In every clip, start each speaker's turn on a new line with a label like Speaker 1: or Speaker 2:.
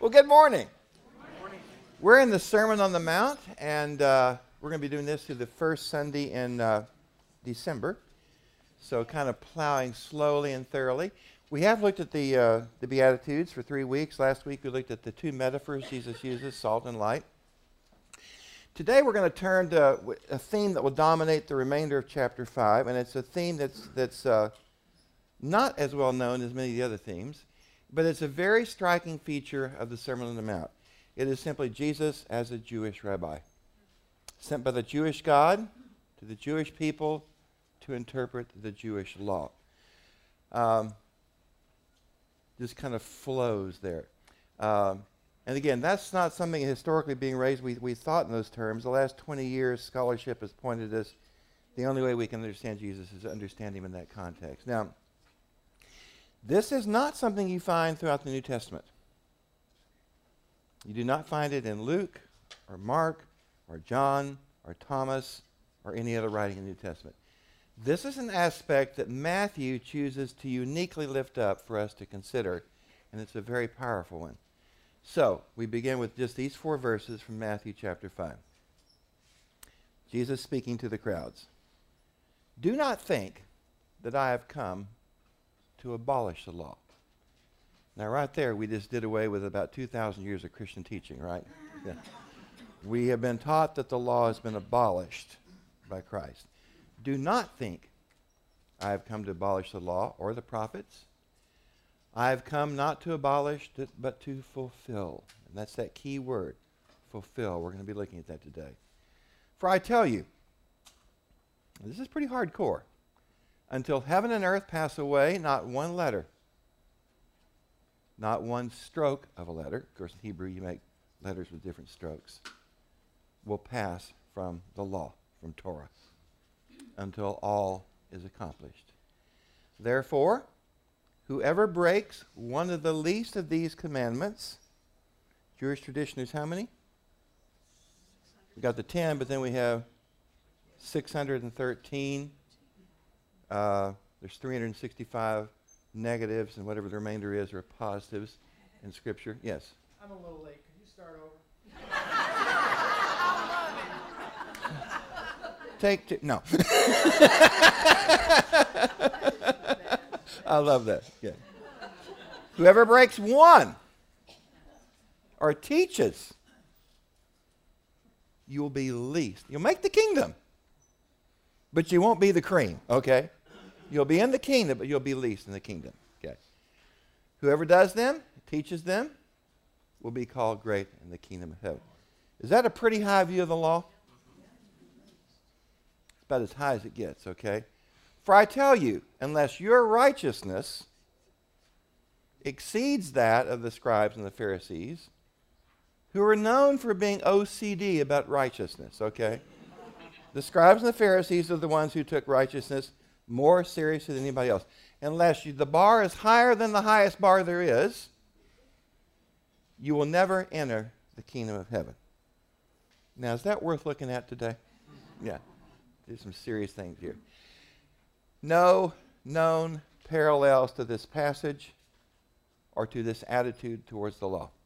Speaker 1: Well, good morning. Good morning. We're in the Sermon on the Mount, and we're going to be doing this through the first Sunday in December. So kind of plowing slowly and thoroughly. We have looked at the Beatitudes for 3 weeks. Last week we looked at the two metaphors Jesus uses, salt and light. Today we're going to turn to a theme that will dominate the remainder of chapter 5, and it's a theme that's not as well known as many of the other themes, but it's a very striking feature of the Sermon on the Mount. It is simply Jesus as a Jewish rabbi, sent by the Jewish God to the Jewish people to interpret the Jewish law. Just kind of flows there. And again, that's not something historically being raised. We thought in those terms. The last 20 years, scholarship has pointed us the only way we can understand Jesus is to understand him in that context. Now, this is not something you find throughout the New Testament. You do not find it in Luke or Mark or John or Thomas or any other writing in the New Testament. This is an aspect that Matthew chooses to uniquely lift up for us to consider, and it's a very powerful one. So, we begin with just these 4 verses from Matthew chapter 5. Jesus speaking to the crowds. Do not think that I have come to abolish the law. Now, right there, we just did away with about 2,000 years of Christian teaching, right? Yeah. We have been taught that the law has been abolished by Christ. Do not think I have come to abolish the law or the prophets. I have come not to abolish, but to fulfill. And that's that key word, fulfill. We're going to be looking at that today. For I tell you, this is pretty hardcore. Until heaven and earth pass away, not one letter, not one stroke of a letter, of course in Hebrew you make letters with different strokes, will pass from the law, from Torah, until all is accomplished. Therefore, whoever breaks one of the least of these commandments, Jewish tradition is how many? We got the 10, but then we have 613. There's 365 negatives, and whatever the remainder is are positives in Scripture. Yes?
Speaker 2: I'm a little late. Can you start over?
Speaker 1: Take two. No. I love that. Yeah. Whoever breaks one or teaches, you'll be least. You'll make the kingdom, but you won't be the cream, okay? You'll be in the kingdom, but you'll be least in the kingdom, okay? Whoever does them, teaches them, will be called great in the kingdom of heaven. Is that a pretty high view of the law? It's about as high as it gets, okay? For I tell you, unless your righteousness exceeds that of the scribes and the Pharisees, who are known for being OCD about righteousness, okay? The scribes and the Pharisees are the ones who took righteousness more seriously than anybody else. Unless the bar is higher than the highest bar there is, you will never enter the kingdom of heaven. Now, is that worth looking at today? Yeah. There's some serious things here. No known parallels to this passage or to this attitude towards the law.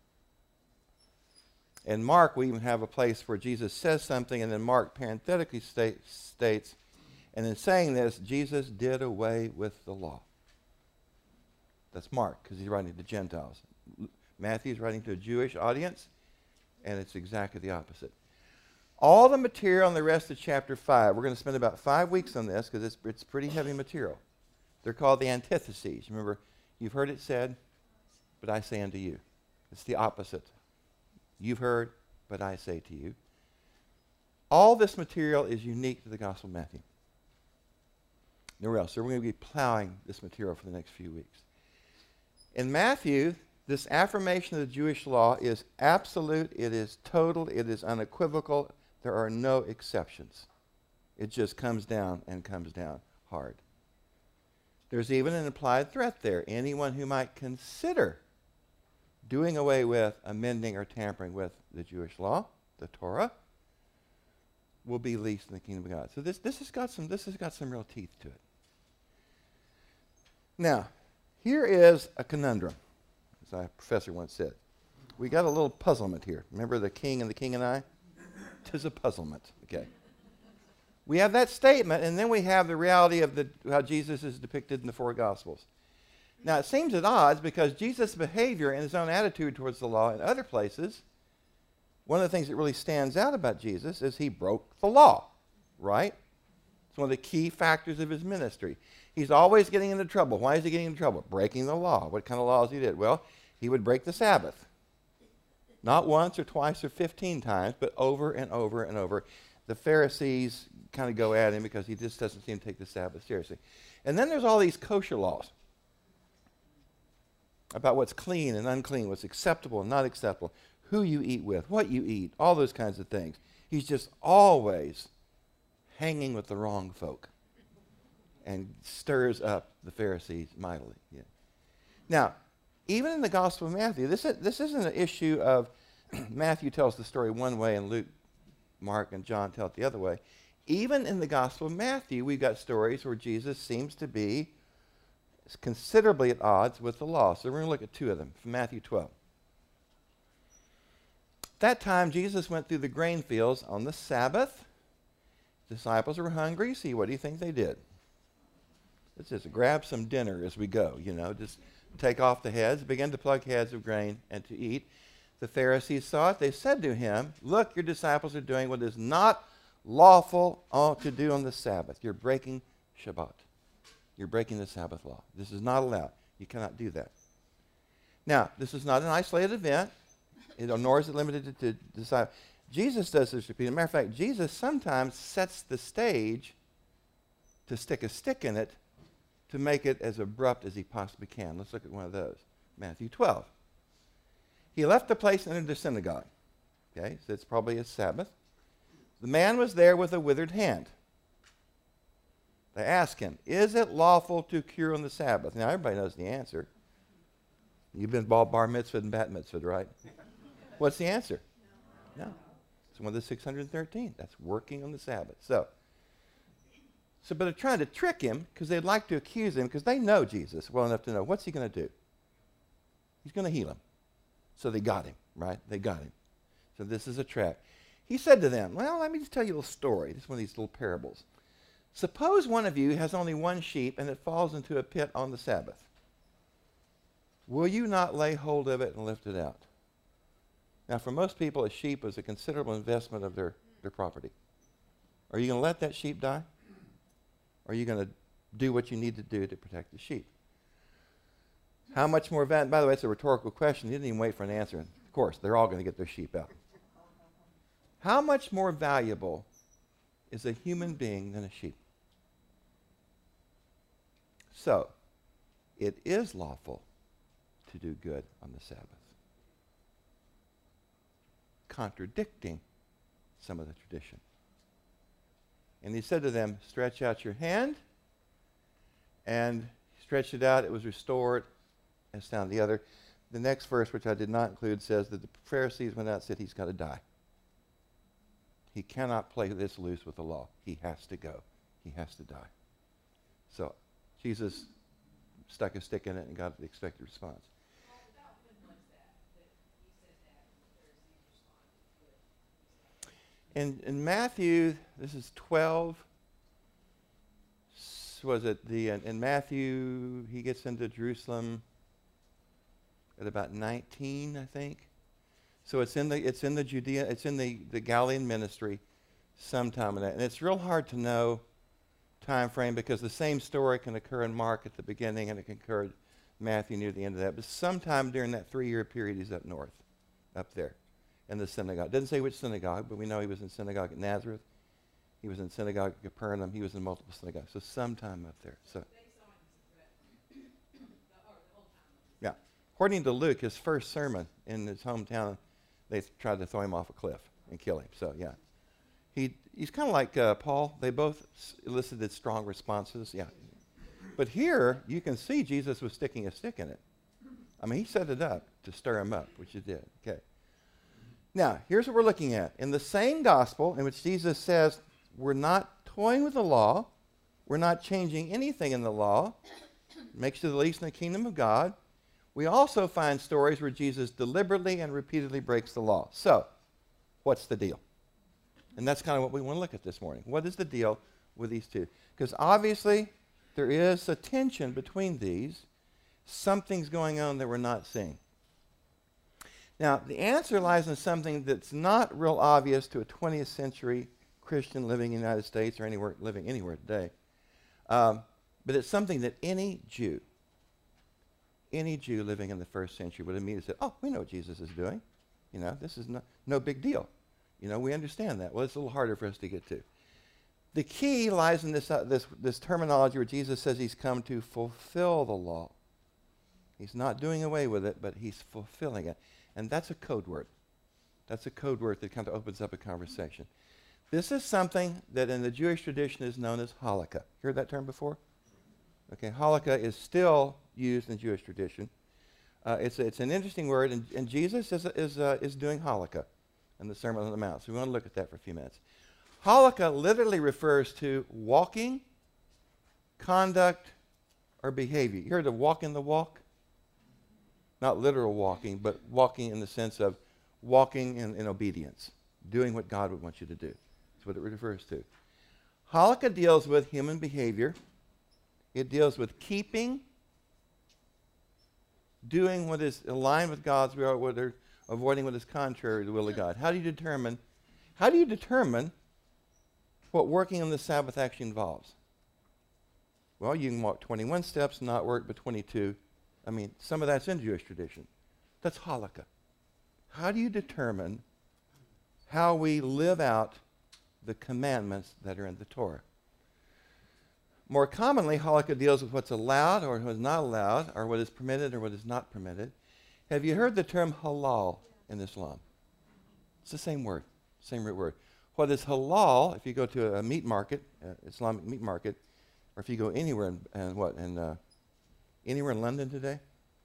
Speaker 1: In Mark, we even have a place where Jesus says something, and then Mark parenthetically states, and in saying this, Jesus did away with the law. That's Mark, because he's writing to Gentiles. Matthew's writing to a Jewish audience, and it's exactly the opposite. All the material in the rest of chapter 5, we're going to spend about 5 weeks on this, because it's pretty heavy material. They're called the antitheses. Remember, you've heard it said, but I say unto you. It's the opposite. You've heard, but I say to you. All this material is unique to the Gospel of Matthew. Nowhere else. So we're going to be plowing this material for the next few weeks. In Matthew, this affirmation of the Jewish law is absolute, it is total, it is unequivocal. There are no exceptions. It just comes down and comes down hard. There's even an implied threat there. Anyone who might consider doing away with, amending, or tampering with the Jewish law, the Torah, will be least in the kingdom of God. So this has got some real teeth to it. Now, here is a conundrum, as our professor once said. We got a little puzzlement here. Remember the king and I? 'Tis a puzzlement. Okay. We have that statement, and then we have the reality of how Jesus is depicted in the four Gospels. Now, it seems at odds because Jesus' behavior and his own attitude towards the law in other places, one of the things that really stands out about Jesus is he broke the law, right? It's one of the key factors of his ministry. He's always getting into trouble. Why is he getting into trouble? Breaking the law. What kind of laws he did? Well, he would break the Sabbath. Not once or twice or 15 times, but over and over and over. The Pharisees kind of go at him because he just doesn't seem to take the Sabbath seriously. And then there's all these kosher laws about what's clean and unclean, what's acceptable and not acceptable, who you eat with, what you eat, all those kinds of things. He's just always hanging with the wrong folk and stirs up the Pharisees mightily. Yeah. Now, even in the Gospel of Matthew, this isn't an issue of Matthew tells the story one way and Luke, Mark, and John tell it the other way. Even in the Gospel of Matthew, we've got stories where Jesus seems to be considerably at odds with the law. So we're going to look at two of them from Matthew 12. That time, Jesus went through the grain fields on the Sabbath. Disciples were hungry. See, what do you think they did? It's just grab some dinner as we go, just take off the heads, begin to pluck heads of grain and to eat. The Pharisees saw it. They said to him, look, your disciples are doing what is not lawful to do on the Sabbath. You're breaking Shabbat. You're breaking the Sabbath law. This is not allowed. You cannot do that. Now, this is not an isolated event, nor is it limited to disciples. Jesus does this repeatedly. As a matter of fact, Jesus sometimes sets the stage to stick a stick in it to make it as abrupt as he possibly can. Let's look at one of those. Matthew 12. He left the place and entered the synagogue. Okay, so it's probably a Sabbath. The man was there with a withered hand. They asked him, is it lawful to cure on the Sabbath? Now, everybody knows the answer. You've been bar mitzvah and bat mitzvah, right? What's the answer? No. It's one of the 613. That's working on the Sabbath. So, but they're trying to trick him because they'd like to accuse him because they know Jesus well enough to know what's he going to do. He's going to heal him. So they got him, right? They got him. So this is a trap. He said to them, well, let me just tell you a little story. This is one of these little parables. Suppose one of you has only one sheep and it falls into a pit on the Sabbath. Will you not lay hold of it and lift it out? Now, for most people, a sheep is a considerable investment of their property. Are you going to let that sheep die? Or are you going to do what you need to do to protect the sheep? How much more valuable? By the way, it's a rhetorical question. He didn't even wait for an answer. Of course, they're all going to get their sheep out. How much more valuable is a human being than a sheep? So, it is lawful to do good on the Sabbath, contradicting some of the tradition. And he said to them, stretch out your hand. And he stretched it out. It was restored. As down the other. The next verse, which I did not include, says that the Pharisees went out and said he's got to die. He cannot play this loose with the law. He has to go. He has to die. So Jesus stuck a stick in it and got the expected response. In Matthew, this is 12. Was it in Matthew, he gets into Jerusalem at about 19, I think. So it's in the Judea, it's in the Galilean ministry sometime in that. And it's real hard to know time frame because the same story can occur in Mark at the beginning and it can occur in Matthew near the end of that. But sometime during that 3-year period, he's up north, up there in the synagogue. Doesn't say which synagogue, but we know he was in synagogue at Nazareth. He was in synagogue at Capernaum. He was in multiple synagogues. So sometime up there. So. Yeah. According to Luke, his first sermon in his hometown, they tried to throw him off a cliff and kill him. So, yeah. He's kind of like Paul. They both elicited strong responses. Yeah. But here, you can see Jesus was sticking a stick in it. I mean, he set it up to stir him up, which he did. Okay. Now, here's what we're looking at. In the same gospel in which Jesus says, we're not toying with the law. We're not changing anything in the law. Makes you the least in the kingdom of God. We also find stories where Jesus deliberately and repeatedly breaks the law. So, what's the deal? And that's kind of what we want to look at this morning. What is the deal with these two? Because obviously, there is a tension between these. Something's going on that we're not seeing. Now, the answer lies in something that's not real obvious to a 20th century Christian living in the United States or anywhere living anywhere today. But it's something that any Jew living in the first century would immediately say, oh, we know what Jesus is doing. You know, this is no big deal. You know, we understand that. Well, it's a little harder for us to get to. The key lies in this terminology where Jesus says he's come to fulfill the law. He's not doing away with it, but he's fulfilling it. And that's a code word. That's a code word that kind of opens up a conversation. This is something that in the Jewish tradition is known as Hanukkah. Heard that term before? Okay, Hanukkah is still used in Jewish tradition. It's an interesting word, and Jesus is doing Hanukkah in the Sermon on the Mount. So we want to look at that for a few minutes. Hanukkah literally refers to walking, conduct, or behavior. You heard of walking the walk? Not literal walking, but walking in the sense of walking in obedience, doing what God would want you to do. That's what it refers to. Hanukkah deals with human behavior. It deals with keeping, doing what is aligned with God's will, avoiding what is contrary to the will of God. How do you determine what working on the Sabbath actually involves? Well, you can walk 21 steps and not work but 22. I mean, some of that's in Jewish tradition. That's Hanukkah. How do you determine how we live out the commandments that are in the Torah? More commonly, Hanukkah deals with what's allowed or what is not allowed, or what is permitted or what is not permitted. Have you heard the term halal in Islam? It's the same word, same root word. What is halal, if you go to a meat market, Islamic meat market, or if you go anywhere anywhere in London today,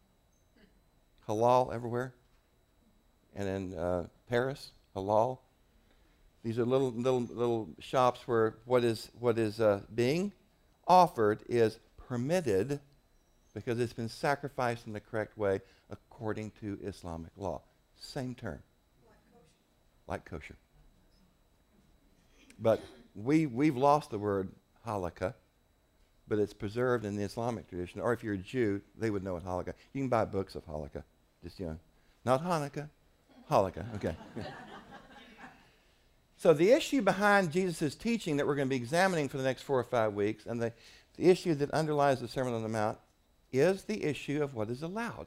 Speaker 1: halal everywhere, and in Paris, halal. These are little shops where what is being offered is permitted because it's been sacrificed in the correct way according to Islamic law. Same term. Like kosher. But we've lost the word halakha, but it's preserved in the Islamic tradition. Or if you're a Jew, they would know what halakha. You can buy books of halakha. Just, not Hanukkah, halakha. Okay. So the issue behind Jesus' teaching that we're going to be examining for the next 4 or 5 weeks, and the issue that underlies the Sermon on the Mount, is the issue of what is allowed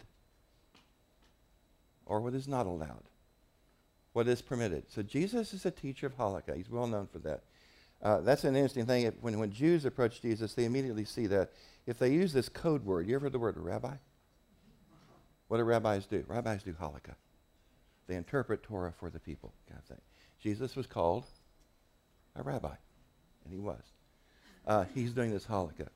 Speaker 1: or what is not allowed, what is permitted. So Jesus is a teacher of Halakha. He's well known for that. That's an interesting thing. When Jews approach Jesus, they immediately see that. If they use this code word, you ever heard the word rabbi? What do rabbis do? Rabbis do Halakha. They interpret Torah for the people, kind of thing. Jesus was called a rabbi, and he was. He's doing this Halakha.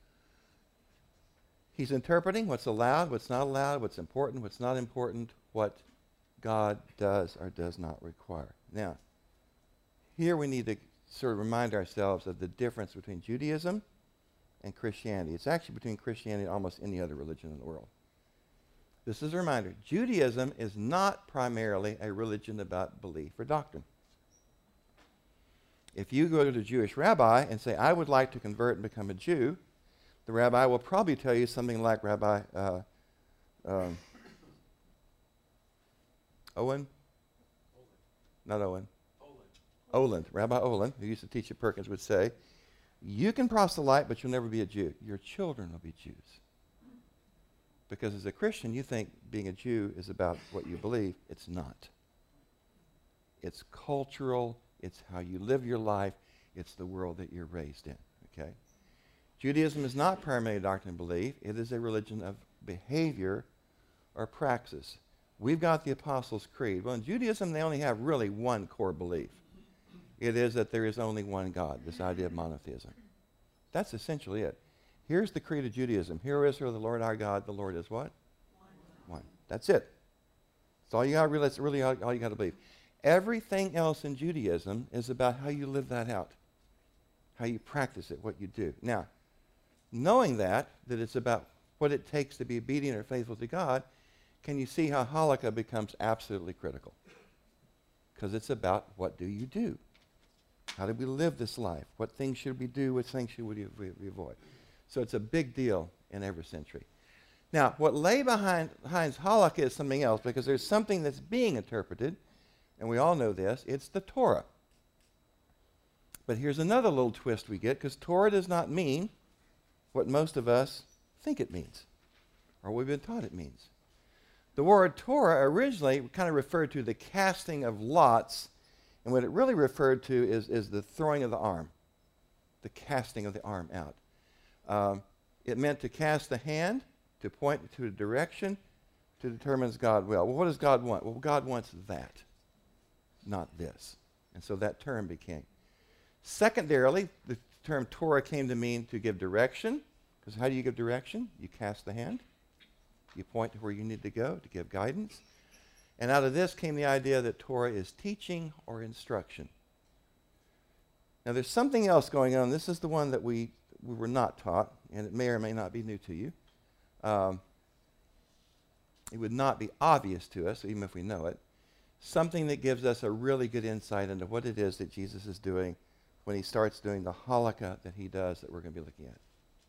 Speaker 1: He's interpreting what's allowed, what's not allowed, what's important, what's not important, what God does or does not require. Now, here we need to sort of remind ourselves of the difference between Judaism and Christianity. It's actually between Christianity and almost any other religion in the world. This is a reminder. Judaism is not primarily a religion about belief or doctrine. If you go to the Jewish rabbi and say, I would like to convert and become a Jew, the rabbi will probably tell you something like Rabbi Owen? Not Owen. Oland. Rabbi Oland, who used to teach at Perkins, would say, you can proselyte, but you'll never be a Jew. Your children will be Jews. Because as a Christian, you think being a Jew is about what you believe. It's not. It's cultural. It's how you live your life. It's the world that you're raised in. Okay? Judaism is not primarily a doctrine and belief. It is a religion of behavior or praxis. We've got the Apostles' Creed. Well, in Judaism, they only have really one core belief. It is that there is only one God, this idea of monotheism. That's essentially it. Here's the creed of Judaism. Hear, O Israel, the Lord our God, the Lord is what? One. That's it. That's all you got to realize, really all you got to believe. Everything else in Judaism is about how you live that out, how you practice it, what you do. Now, knowing that it's about what it takes to be obedient or faithful to God, can you see how Halakha becomes absolutely critical? Because it's about what do you do? How do we live this life? What things should we do? What things should we avoid? So it's a big deal in every century. Now, what lay behind Halakha is something else, because there's something that's being interpreted, and we all know this. It's the Torah. But here's another little twist we get, because Torah does not mean what most of us think it means, or we've been taught it means. The word Torah originally kind of referred to the casting of lots, and what it really referred to is the throwing of the arm, the casting of the arm out. It meant to cast the hand, to point to a direction, to determine God's will. Well, what does God want? Well, God wants that, not this. And so that term became. Secondarily, the term Torah came to mean to give direction, because how do you give direction? You cast the hand. You point to where you need to go to give guidance. And out of this came the idea that Torah is teaching or instruction. Now there's something else going on. This is the one that we were not taught, and it may or may not be new to you. It would not be obvious to us, even if we know it. Something that gives us a really good insight into what it is that Jesus is doing when he starts doing the Halakha that he does that we're going to be looking at.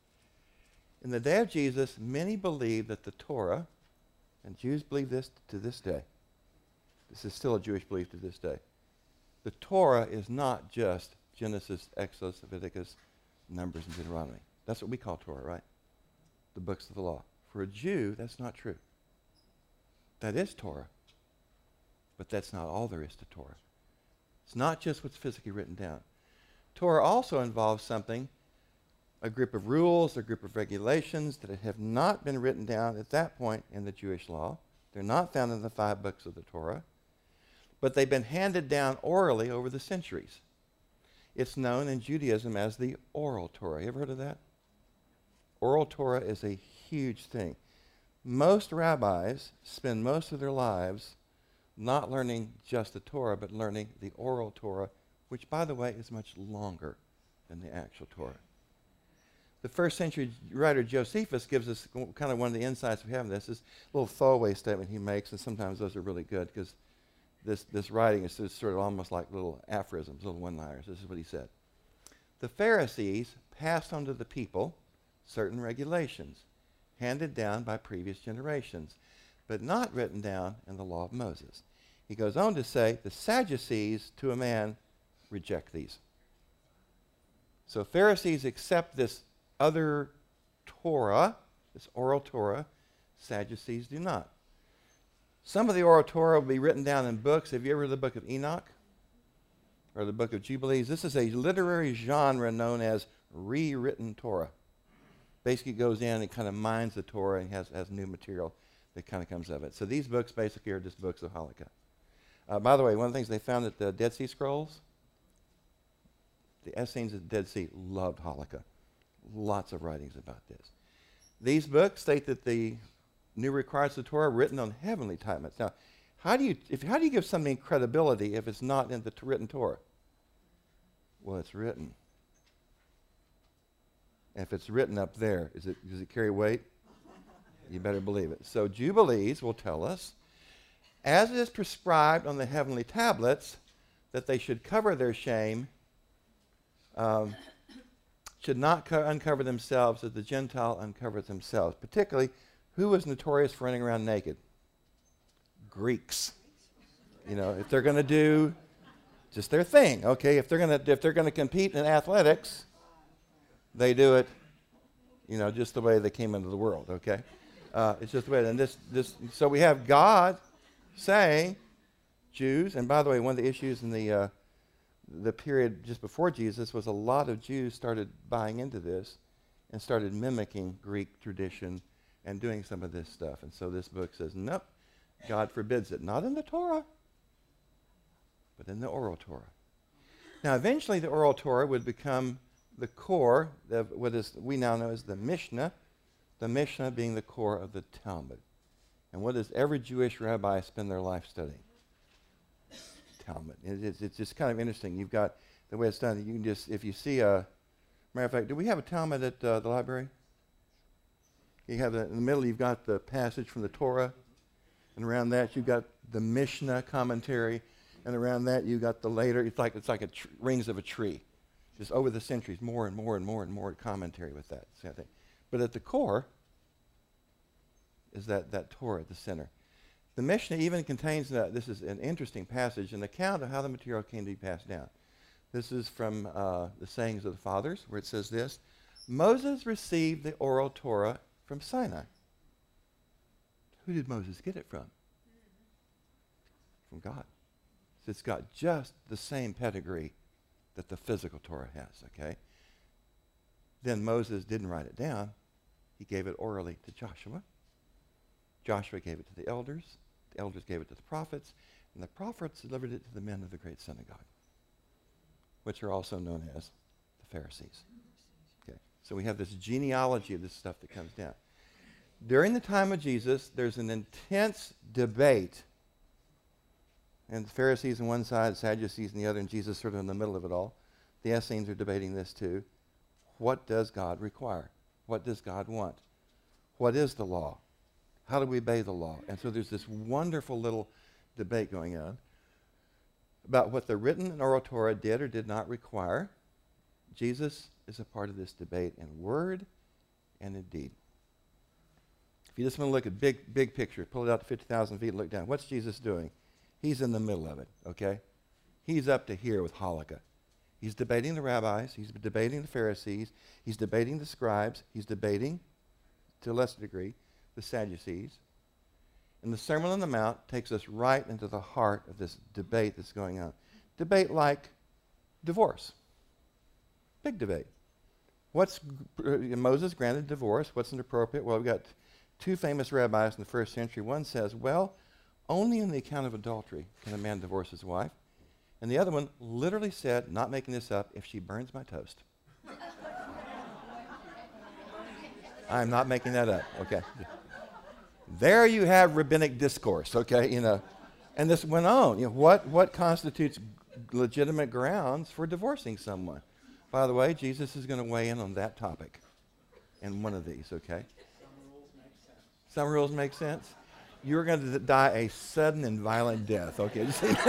Speaker 1: In the day of Jesus, many believed that the Torah, and Jews believe this to this day. This is still a Jewish belief to this day. The Torah is not just Genesis, Exodus, Leviticus, Numbers, and Deuteronomy. That's what we call Torah, right? The books of the law. For a Jew, that's not true. That is Torah. But that's not all there is to Torah. It's not just what's physically written down. Torah also involves something, a group of rules, a group of regulations that have not been written down at that point in the Jewish law. They're not found in the 5 books of the Torah, but they've been handed down orally over the centuries. It's known in Judaism as the oral Torah. You ever heard of that? Oral Torah is a huge thing. Most rabbis spend most of their lives not learning just the Torah, but learning the oral Torah, which, by the way, is much longer than the actual Torah. The first century writer Josephus gives us kind of one of the insights we have in this. This little throwaway statement he makes, and sometimes those are really good because this writing is sort of almost like little aphorisms, little one-liners. This is what he said. The Pharisees passed on to the people certain regulations handed down by previous generations, but not written down in the law of Moses. He goes on to say, the Sadducees, to a man, reject these. So Pharisees accept this other Torah, this oral Torah. Sadducees do not. Some of the oral Torah will be written down in books. Have you ever read the book of Enoch? Or the book of Jubilees? This is a literary genre known as rewritten Torah. Basically goes in and kind of mines the Torah and has new material that kind of comes of it. So these books basically are just books of Halakha. By the way, one of the things they found at the Dead Sea Scrolls, the Essenes of the Dead Sea loved Halakha. Lots of writings about this. These books state that the new requirements of the Torah are written on heavenly tablets. Now, how do you give something credibility if it's not in the written Torah? Well, it's written. And if it's written up there, does it carry weight? You better believe it. So Jubilees will tell us, as it is prescribed on the heavenly tablets, that they should cover their shame, should not uncover themselves as the Gentile uncovers themselves. Particularly, who was notorious for running around naked? Greeks. You know, if they're going to do just their thing, okay? If they're going to compete in athletics, they do it, you know, just the way they came into the world, okay? It's just the way. And so we have God saying, Jews, and by the way, one of the issues in the period just before Jesus was a lot of Jews started buying into this and started mimicking Greek tradition and doing some of this stuff. And so this book says, nope, God forbids it. Not in the Torah, but in the oral Torah. Now, eventually the oral Torah would become the core of what we now know as the Mishnah being the core of the Talmud. And what does every Jewish rabbi spend their life studying? Talmud. It's just kind of interesting. You've got the way it's done. You can just, if you see a, matter of fact, do we have a Talmud at the library? You have in the middle, you've got the passage from the Torah, and around that you've got the Mishnah commentary, and around that you've got the later. It's like rings of a tree, just over the centuries, more and more and more and more commentary with that same thing. But at the core is that Torah at the center. The Mishnah even contains that. This is an interesting passage, an account of how the material came to be passed down. This is from the Sayings of the Fathers, where it says this: Moses received the oral Torah from Sinai. Who did Moses get it from? From God. So it's got just the same pedigree that the physical Torah has, okay? Then Moses didn't write it down. He gave it orally to Joshua. Joshua gave it to the elders. The elders gave it to the prophets. And the prophets delivered it to the men of the great synagogue, which are also known as the Pharisees. Okay, so we have this genealogy of this stuff that comes down. During the time of Jesus, there's an intense debate. And the Pharisees on one side, the Sadducees on the other, and Jesus sort of in the middle of it all. The Essenes are debating this too. What does God require? What does God want? What is the law? How do we obey the law? And so there's this wonderful little debate going on about what the written and oral Torah did or did not require. Jesus is a part of this debate in word and in deed. If you just want to look at big picture, pull it out to 50,000 feet and look down. What's Jesus doing? He's in the middle of it, okay? He's up to here with Halakha. He's debating the rabbis. He's debating the Pharisees. He's debating the scribes. He's debating, to a lesser degree, the Sadducees. And the Sermon on the Mount takes us right into the heart of this debate that's going on. Debate like divorce. Big debate. Moses granted divorce. What's inappropriate? Well, we've got two famous rabbis in the first century. One says, well, only in the account of adultery can a man divorce his wife. And the other one literally said, not making this up, if she burns my toast. I'm not making that up, okay? There you have rabbinic discourse, okay, And this went on. What constitutes legitimate grounds for divorcing someone? By the way, Jesus is going to weigh in on that topic in one of these, okay? Some rules make sense. You're going to die a sudden and violent death, okay?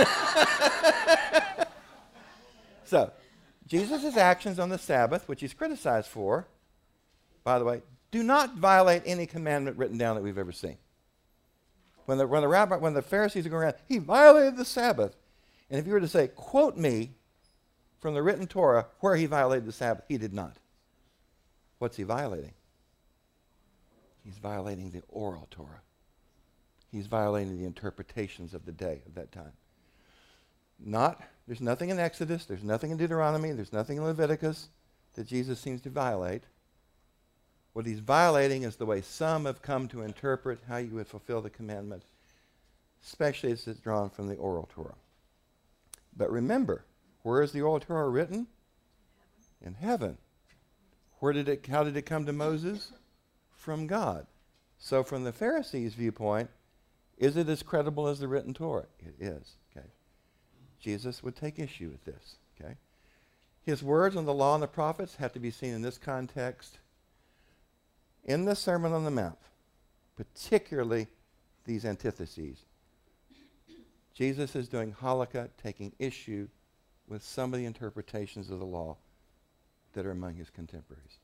Speaker 1: So, Jesus' actions on the Sabbath, which he's criticized for, by the way, do not violate any commandment written down that we've ever seen. When the Pharisees are going around, he violated the Sabbath. And if you were to say, quote me from the written Torah where he violated the Sabbath, he did not. What's he violating? He's violating the oral Torah. He's violating the interpretations of the day of that time. There's nothing in Exodus, there's nothing in Deuteronomy, there's nothing in Leviticus that Jesus seems to violate. What he's violating is the way some have come to interpret how you would fulfill the commandment, especially as it's drawn from the oral Torah. But remember, where is the oral Torah written? In heaven. How did it come to Moses? From God. So from the Pharisees' viewpoint, is it as credible as the written Torah? It is. Okay. Jesus would take issue with this. Okay. His words on the law and the prophets have to be seen in this context. In the Sermon on the Mount, particularly these antitheses, Jesus is doing halakha, taking issue with some of the interpretations of the law that are among his contemporaries.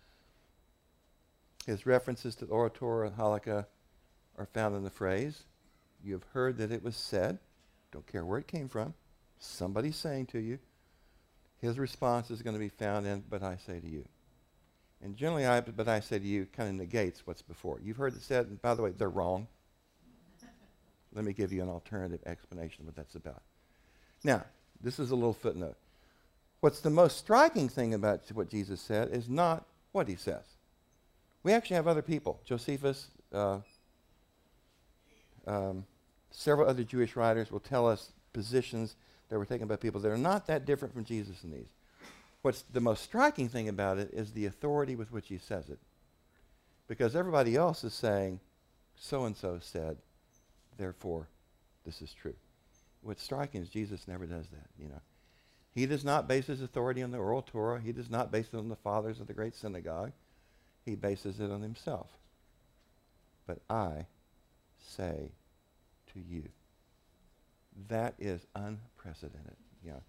Speaker 1: His references to the oral Torah and halakha are found in the phrase, you have heard that it was said, don't care where it came from, somebody's saying to you. His response is going to be found in, but I say to you. And generally, but I say to you kind of negates what's before. You've heard it said, and by the way, they're wrong. Let me give you an alternative explanation of what that's about. Now, this is a little footnote. What's the most striking thing about what Jesus said is not what he says. We actually have other people. Josephus, several other Jewish writers will tell us positions that were taken by people that are not that different from Jesus in these. What's the most striking thing about it is the authority with which he says it. Because everybody else is saying, so-and-so said, therefore, this is true. What's striking is Jesus never does that, He does not base his authority on the oral Torah. He does not base it on the fathers of the great synagogue. He bases it on himself. but I say to you. That is unprecedented.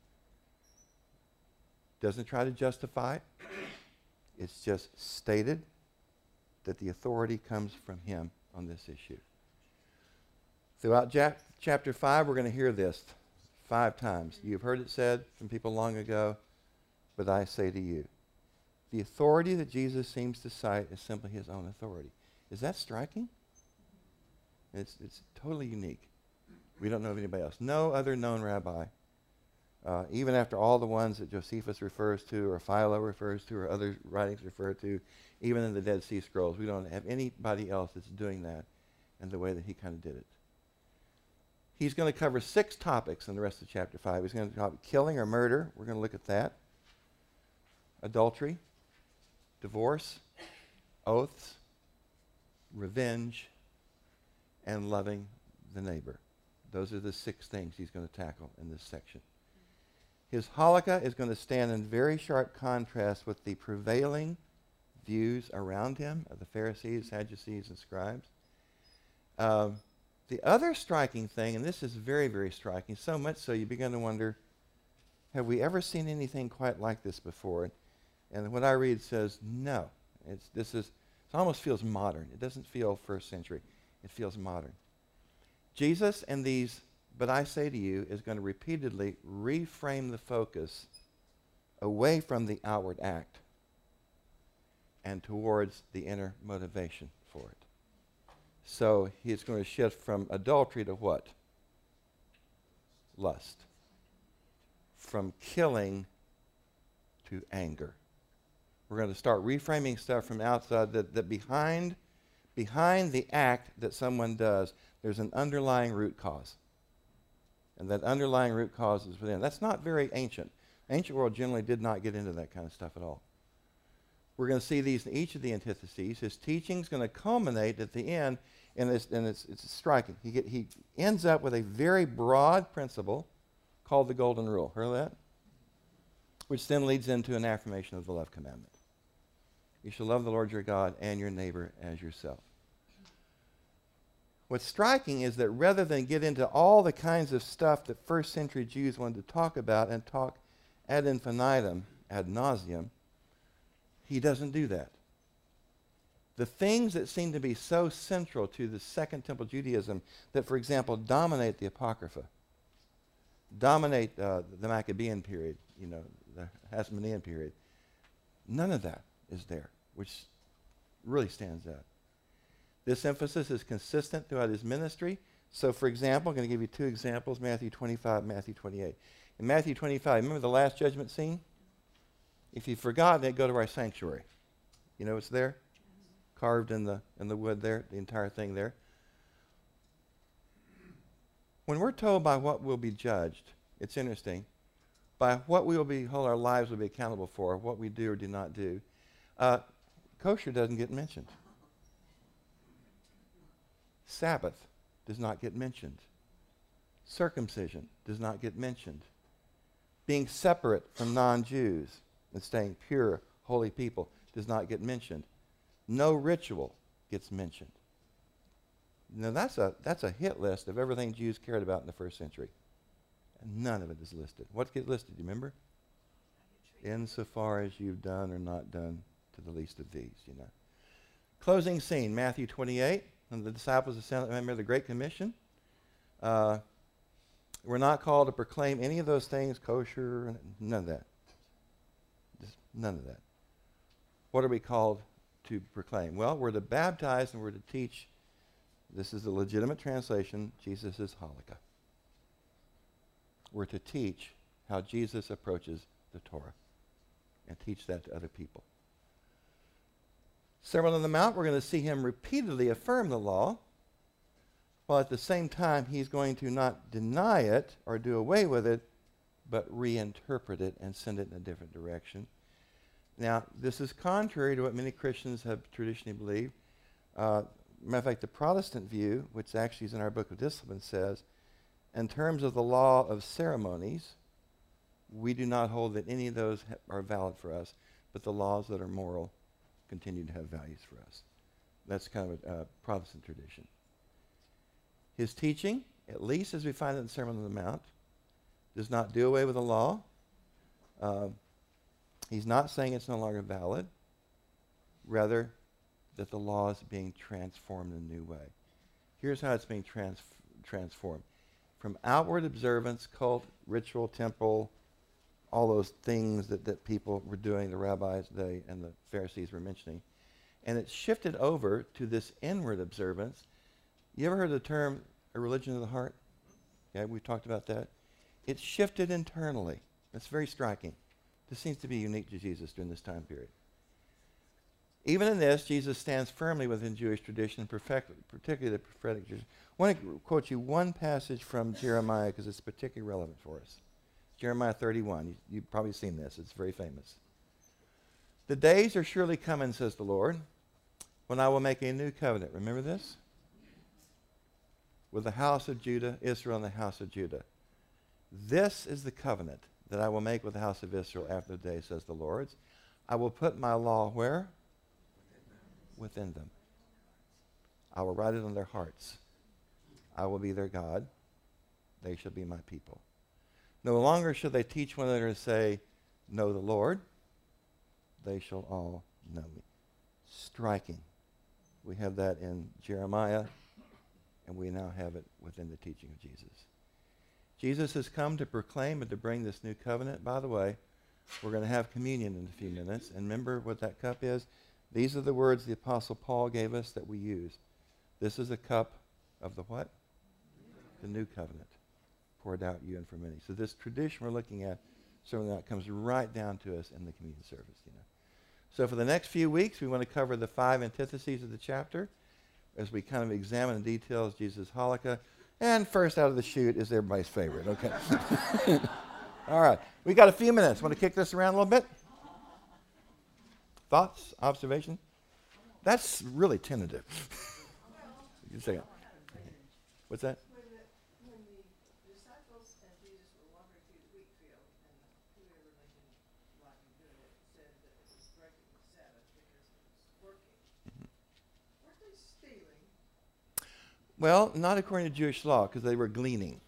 Speaker 1: Doesn't try to justify it. It's just stated that the authority comes from him on this issue. Throughout chapter 5, we're going to hear this 5 times. You've heard it said from people long ago, but I say to you. The authority that Jesus seems to cite is simply his own authority. Is that striking? It's totally unique. We don't know of anybody else. No other known rabbi, even after all the ones that Josephus refers to, or Philo refers to, or other writings refer to, even in the Dead Sea Scrolls, we don't have anybody else that's doing that in the way that he kind of did it. He's going to cover 6 topics in the rest of chapter 5. He's going to talk about killing or murder. We're going to look at that. Adultery, divorce, oaths, revenge, and loving the neighbor. Those are the 6 things he's going to tackle in this section. His halakha is going to stand in very sharp contrast with the prevailing views around him of the Pharisees, Sadducees, and scribes. The other striking thing, and this is very, very striking, so much so you begin to wonder, have we ever seen anything quite like this before? And what I read says, no. It almost feels modern. It doesn't feel first century. It feels modern. Jesus and these, but I say to you, is going to repeatedly reframe the focus away from the outward act and towards the inner motivation for it. So he's going to shift from adultery to what? Lust. From killing to anger. We're going to start reframing stuff from outside that behind the act that someone does, there's an underlying root cause. And that underlying root cause is within. That's not very ancient. Ancient world generally did not get into that kind of stuff at all. We're going to see these in each of the antitheses. His teaching is going to culminate at the end, and it's striking. He ends up with a very broad principle called the Golden Rule. Heard of that? Which then leads into an affirmation of the love commandment. You shall love the Lord your God and your neighbor as yourself. What's striking is that rather than get into all the kinds of stuff that first century Jews wanted to talk about and talk ad infinitum, ad nauseum, he doesn't do that. The things that seem to be so central to the Second Temple Judaism that, for example, dominate the Apocrypha, dominate the Maccabean period, the Hasmonean period, none of that is there, which really stands out. This emphasis is consistent throughout his ministry. So, for example, I'm going to give you 2 examples, Matthew 25 and Matthew 28. In Matthew 25, remember the last judgment scene? If you've forgotten it, go to our sanctuary. You know what's there? Carved in the wood there, the entire thing there. When we're told by what we'll be judged, it's interesting. By what we will be, hold our lives will be accountable for, what we do or do not do. Kosher doesn't get mentioned. Sabbath does not get mentioned. Circumcision does not get mentioned. Being separate from non-Jews and staying pure, holy people does not get mentioned. No ritual gets mentioned. Now that's a hit list of everything Jews cared about in the first century. And none of it is listed. What gets listed, do you remember? Insofar as you've done or not done to the least of these, Closing scene, Matthew 28. And the disciples assembled, remember the Great Commission? We're not called to proclaim any of those things, kosher, none of that. Just none of that. What are we called to proclaim? Well, we're to baptize and we're to teach. This is a legitimate translation. Jesus is halakha. We're to teach how Jesus approaches the Torah and teach that to other people. Sermon on the Mount, we're going to see him repeatedly affirm the law, while at the same time he's going to not deny it or do away with it, but reinterpret it and send it in a different direction. Now, this is contrary to what many Christians have traditionally believed. Matter of fact, the Protestant view, which actually is in our Book of Discipline, says, in terms of the law of ceremonies, we do not hold that any of those are valid for us, but the laws that are moral continue to have values for us. That's kind of a Protestant tradition. His teaching, at least as we find it in the Sermon on the Mount, does not do away with the law. He's not saying it's no longer valid. Rather, that the law is being transformed in a new way. Here's how it's being transformed. From outward observance, cult, ritual, temple, all those things that people were doing, the rabbis today and the Pharisees were mentioning. And it's shifted over to this inward observance. You ever heard the term a religion of the heart? Okay, we've talked about that. It's shifted internally. That's very striking. This seems to be unique to Jesus during this time period. Even in this, Jesus stands firmly within Jewish tradition, particularly the prophetic tradition. I want to quote you one passage from Jeremiah because it's particularly relevant for us. Jeremiah 31. You've probably seen this. It's very famous. The days are surely coming, says the Lord, when I will make a new covenant. Remember this? With the house of Judah, Israel and the house of Judah. This is the covenant that I will make with the house of Israel after the day, says the Lord. I will put my law where? Within them. I will write it on their hearts. I will be their God. They shall be my people. No longer shall they teach one another to say, know the Lord. They shall all know me. Striking. We have that in Jeremiah, and we now have it within the teaching of Jesus. Jesus has come to proclaim and to bring this new covenant. By the way, we're going to have communion in a few minutes. And remember what that cup is? These are the words the Apostle Paul gave us that we use. This is a cup of the what? The new covenant, poured out you and for many. So this tradition we're looking at, something that comes right down to us in the communion service. So for the next few weeks, we want to cover the 5 antitheses of the chapter as we kind of examine in details Jesus' Halakha. And first out of the chute is everybody's favorite. Okay. All right. We got a few minutes. Want to kick this around a little bit? Thoughts? Observation? That's really tentative. Just a second. What's that?
Speaker 2: When the disciples and Jesus were wandering through the wheat field, and whoever Lincoln Rodney doing it said that it was breaking the Sabbath because it was working. Weren't they stealing?
Speaker 1: Well, not according to Jewish law, because they were gleaning.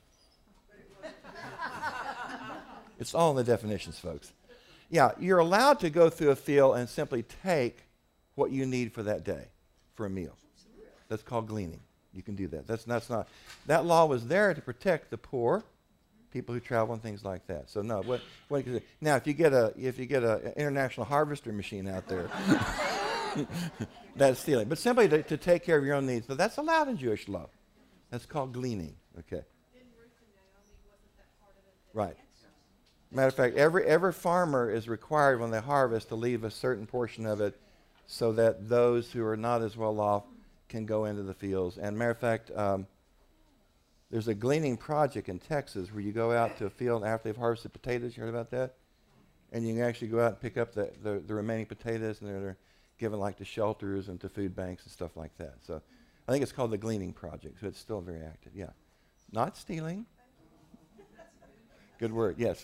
Speaker 1: It's all in the definitions, folks. Yeah, you're allowed to go through a field and simply take what you need for that day, for a meal. That's called gleaning. You can do that. That's not. That law was there to protect the poor, people who travel and things like that. So no. Now, if you get a international harvester machine out there, that's stealing. But simply to take care of your own needs. So that's allowed in Jewish law. That's called gleaning. Okay. Right. Matter of fact, every farmer is required when they harvest to leave a certain portion of it so that those who are not as well off can go into the fields. And matter of fact, there's a gleaning project in Texas where you go out to a field after they've harvested potatoes. You heard about that? And you can actually go out and pick up the remaining potatoes, and they're given like to shelters and to food banks and stuff like that. So I think it's called the Gleaning Project, so it's still very active. Yeah. Not stealing. Good word, yes.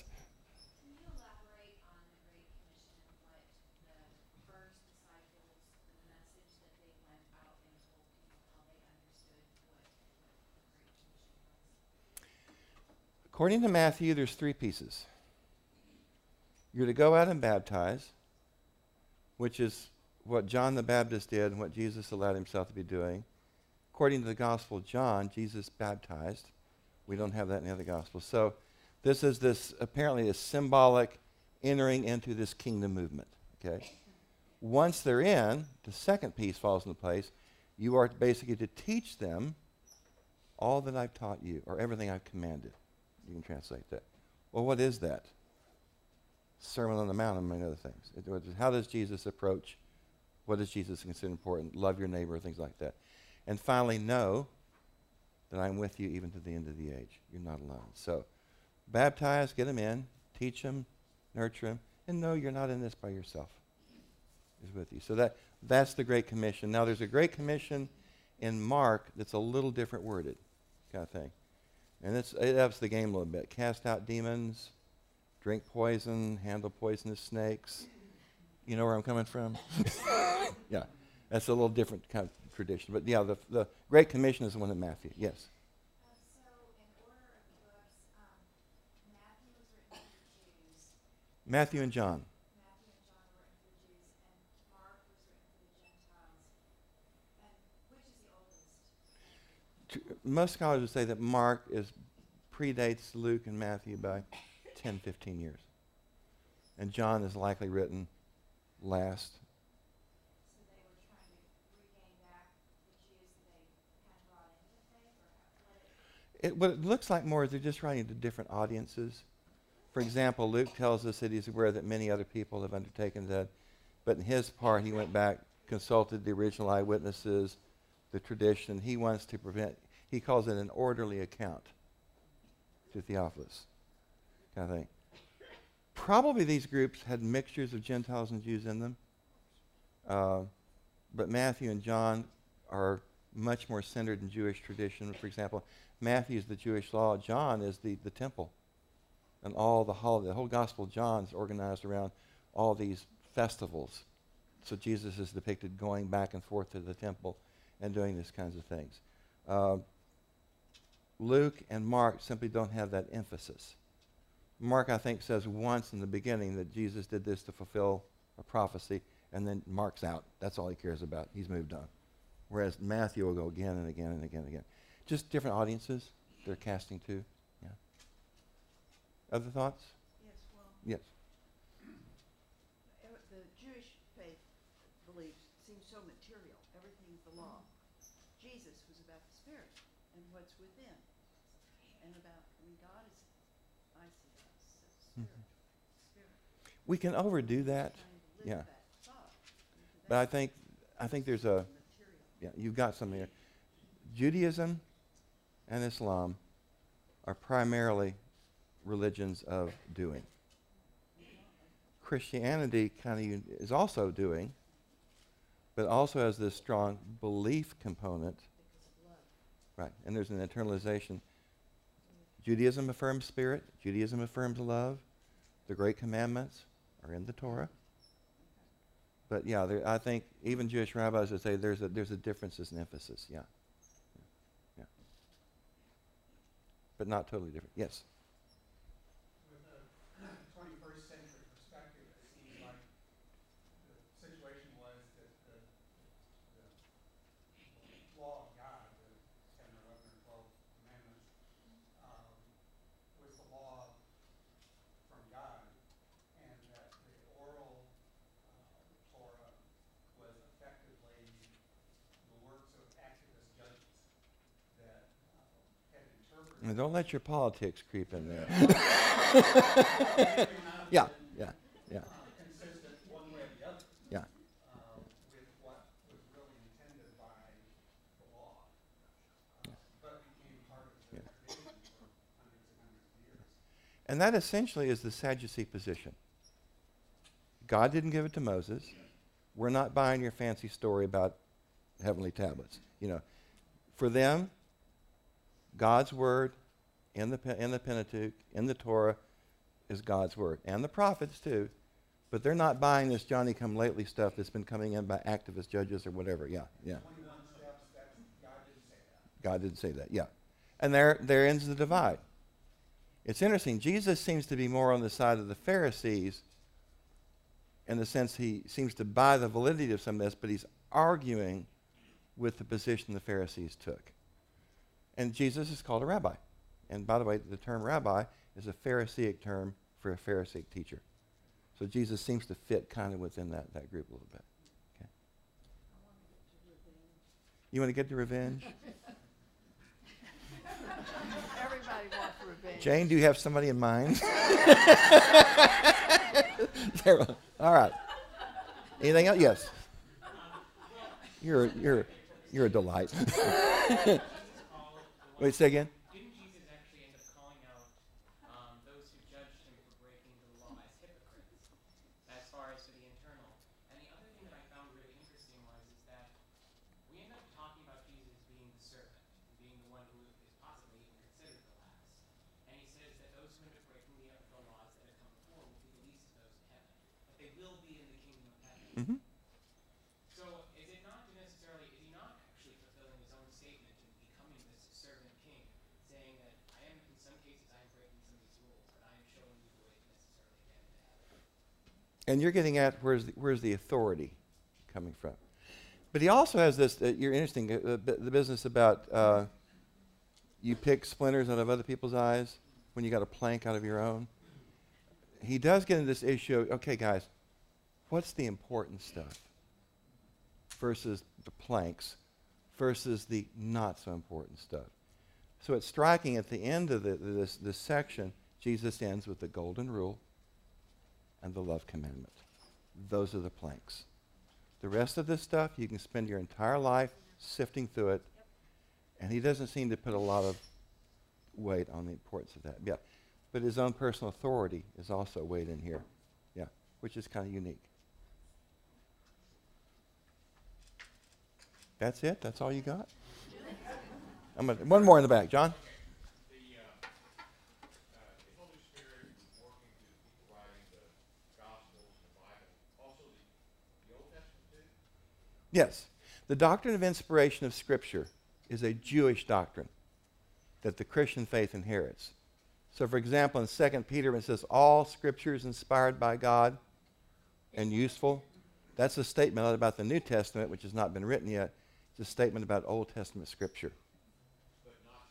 Speaker 1: According to Matthew, there's 3 pieces. You're to go out and baptize, which is what John the Baptist did and what Jesus allowed himself to be doing. According to the Gospel of John, Jesus baptized. We don't have that in the other Gospels. So this is apparently a symbolic entering into this kingdom movement. Okay. Once they're in, the second piece falls into place. You are basically to teach them all that I've taught you, or everything I've commanded. You can translate that. Well, what is that? Sermon on the Mount, among other things. How does Jesus approach? What does Jesus consider important? Love your neighbor, things like that. And finally, know that I'm with you even to the end of the age. You're not alone. So, baptize, get them in, teach them, nurture them, and know you're not in this by yourself. He's with you. So that's the Great Commission. Now, there's a Great Commission in Mark that's a little different worded, kind of thing. And it ups the game a little bit. Cast out demons, drink poison, handle poisonous snakes. You know where I'm coming from? Yeah. That's a little different kind of tradition. But yeah, the Great Commission is the one in Matthew. Yes.
Speaker 3: So, in order of the books, Matthew was written for the Jews,
Speaker 1: Matthew and John.
Speaker 3: Matthew and John were written for the Jews, and Mark was written for the Gentiles. And which is the oldest?
Speaker 1: Most scholars would say that Mark predates Luke and Matthew by 10, 15 years. And John is likely written last.
Speaker 3: So they were trying to regain back the Jews that they had brought into the faith, or
Speaker 1: What it looks like more is they're just writing to different audiences. For example, Luke tells us that he's aware that many other people have undertaken that, but in his part, he went back, consulted the original eyewitnesses, the tradition. He wants to he calls it an orderly account to Theophilus, kind of thing. Probably these groups had mixtures of Gentiles and Jews in them, but Matthew and John are much more centered in Jewish tradition. For example, Matthew is the Jewish law. John is the temple. And all the whole Gospel of John is organized around all these festivals. So Jesus is depicted going back and forth to the temple and doing these kinds of things. Luke and Mark simply don't have that emphasis. Mark, I think, says once in the beginning that Jesus did this to fulfill a prophecy, and then Mark's out. That's all he cares about. He's moved on. Whereas Matthew will go again and again and again and again. Just different audiences they're casting to. Yeah. Other thoughts?
Speaker 2: Yes, well,
Speaker 1: Yes.
Speaker 2: the Jewish faith beliefs seem so material. Everything's the law. Jesus was about the spirit and what's within. And God is, I see that as spirit. Spirit.
Speaker 1: We can overdo that.
Speaker 2: Trying to live
Speaker 1: Yeah.
Speaker 2: that thought into
Speaker 1: But
Speaker 2: that
Speaker 1: I think there's a,
Speaker 2: material.
Speaker 1: yeah, you've got something there. Judaism and Islam are primarily religions of doing. Christianity kind of is also doing, but also has this strong belief component. Right, and there's an internalization. Judaism affirms spirit. Judaism affirms love. The Great Commandments are in the Torah. But yeah, I think even Jewish rabbis would say there's a difference in emphasis. Yeah. Yeah. But not totally different. Yes.
Speaker 4: With a 21st century perspective, it seems like the situation was that the law of God, the 10 or 11 or 12 commandments, was the law from God, and that the oral Torah was effectively the works of activist judges that had interpreted.
Speaker 1: And don't let your politics creep in there. Yeah, yeah, yeah,
Speaker 4: Consistent one way or the other
Speaker 1: yeah.
Speaker 4: with what was really intended by the law, but became part of the tradition for hundreds and hundreds of years.
Speaker 1: And that essentially is the Sadducee position. God didn't give it to Moses. We're not buying your fancy story about heavenly tablets. You know, for them, God's word in the Pentateuch, in the Torah, is God's word, and the prophets too. But they're not buying this Johnny-come-lately stuff that's been coming in by activist judges or whatever. Yeah, yeah.
Speaker 4: 21 steps, God didn't say that.
Speaker 1: God didn't say that. Yeah, and there ends the divide. It's interesting. Jesus seems to be more on the side of the Pharisees in the sense he seems to buy the validity of some of this, but he's arguing with the position the Pharisees took. And Jesus is called a rabbi. And by the way, the term rabbi is a Pharisaic term for a Pharisaic teacher. So Jesus seems to fit kind of within that group a little bit. Okay. You want to get to revenge?
Speaker 2: Everybody wants revenge.
Speaker 1: Jane, do you have somebody in mind? All right. Anything else? Yes. You're a delight. Wait, say again?
Speaker 5: Didn't Jesus actually end up calling out those who judged him for breaking the law as hypocrites, as far as to the internal? And the other thing that I found really interesting is that we end up talking about Jesus being the servant, being the one who is possibly even considered the last. And he says that those who end up breaking the laws that have come before will be the least of those in heaven, but they will be in the kingdom of heaven.
Speaker 1: Mm-hmm.
Speaker 5: So is he not
Speaker 1: And you're getting at where's the authority coming from. But he also has this, you're interesting, the business about you pick splinters out of other people's eyes when you got a plank out of your own. He does get into this issue of, okay, guys, what's the important stuff versus the planks versus the not so important stuff. So it's striking at the end of this section, Jesus ends with the golden rule and the love commandment. Those are the planks. The rest of this stuff, you can spend your entire life sifting through it, and he doesn't seem to put a lot of weight on the importance of that. Yeah, but his own personal authority is also weighed in here. Yeah, which is kind of unique. That's it? That's all you got? One more in the back. John?
Speaker 6: The Holy Spirit working through the people writing the Gospels and the Bible, also the Old Testament too?
Speaker 1: Yes. The doctrine of inspiration of Scripture is a Jewish doctrine that the Christian faith inherits. So, for example, in 2 Peter, when it says, all Scripture is inspired by God and useful, that's a statement not about the New Testament, which has not been written yet. It's a statement about Old Testament Scripture.
Speaker 6: But not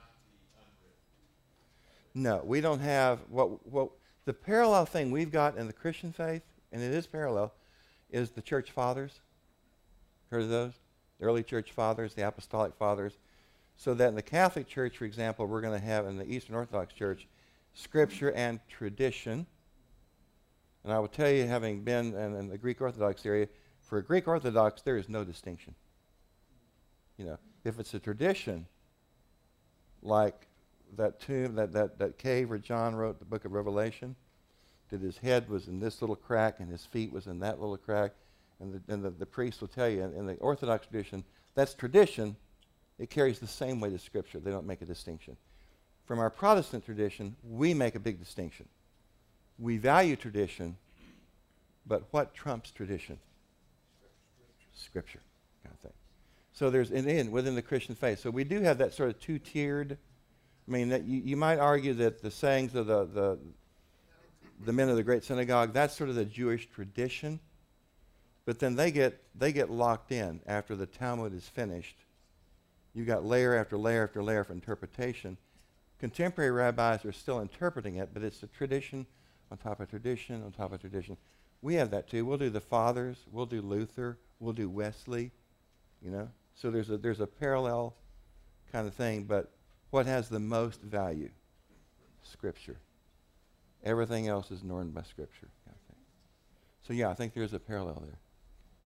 Speaker 6: the unwritten.
Speaker 1: No, we don't have what the parallel thing we've got in the Christian faith, and it is parallel, is the church fathers. Heard of those? The early church fathers, the apostolic fathers. So that in the Catholic Church, for example, we're going to have in the Eastern Orthodox Church Scripture and tradition. And I will tell you, having been in the Greek Orthodox area, for a Greek Orthodox, there is no distinction. You know, if it's a tradition, like that tomb, that cave where John wrote the book of Revelation, that his head was in this little crack and his feet was in that little crack, and the priest will tell you, in the Orthodox tradition, that's tradition. It carries the same weight as Scripture. They don't make a distinction. From our Protestant tradition, we make a big distinction. We value tradition, but what trumps tradition? Scripture, kind of thing. So there's within the Christian faith. So we do have that sort of two-tiered. I mean, that you might argue that the sayings of the men of the great synagogue, that's sort of the Jewish tradition. But then they get locked in after the Talmud is finished. You've got layer after layer after layer of interpretation. Contemporary rabbis are still interpreting it, but it's a tradition on top of tradition on top of tradition. We have that too. We'll do the fathers. We'll do Luther. We'll do Wesley. You know, so there's a parallel kind of thing. But what has the most value? Scripture. Everything else is normed by Scripture, kind of thing. So yeah, I think there's a parallel there.